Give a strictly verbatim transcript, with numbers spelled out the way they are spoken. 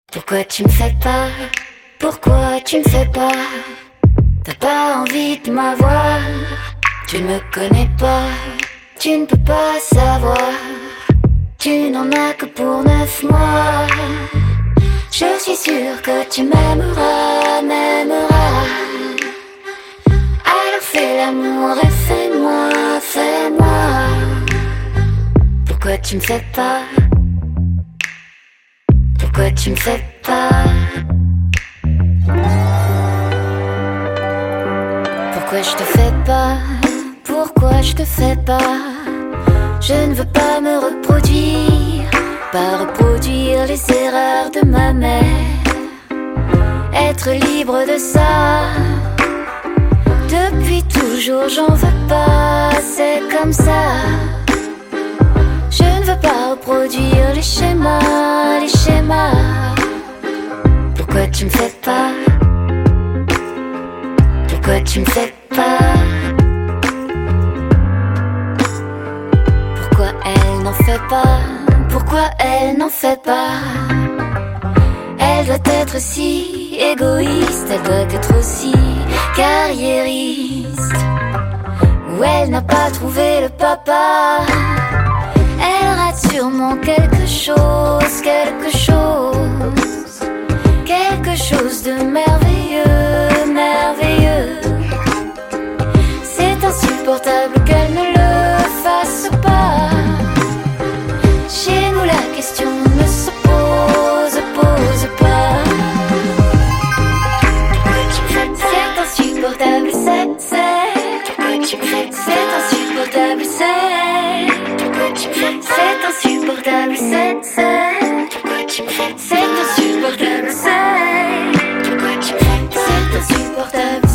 Pourquoi tu me fais pas? Pourquoi tu me fais pas? T'as pas envie de m'avoir. Tu ne me connais pas, tu ne peux pas savoir. Tu n'en as que pour neuf mois. Je suis sûre que tu m'aimeras, m'aimeras. Alors fais l'amour et fais-moi, fais-moi. Pourquoi tu me fais pas? Pourquoi tu me fais pas? Pourquoi je te fais pas? Pourquoi je te fais pas? Je ne veux pas me reproduire, pas reproduire les erreurs de ma mère. Être libre de ça. Depuis toujours j'en veux pas, c'est comme ça. Je ne veux pas reproduire les schémas, les schémas. Pourquoi tu me fais pas? Pourquoi tu me fais pas? Pourquoi elle n'en fait pas? Pourquoi elle n'en fait pas? Elle doit être si égoïste, elle doit être aussi carriériste. Ou elle n'a pas trouvé le papa. Elle rate sûrement quelque chose, quelque chose, quelque chose de merveilleux, merveilleux. C'est insupportable qu'elle ne le fasse pas. Chez nous la question ne se pose, pose pas. C'est insupportable, c'est, c'est. C'est insupportable, c'est. C'est insupportable, c'est, c'est. C'est insupportable, c'est. C'est insupportable.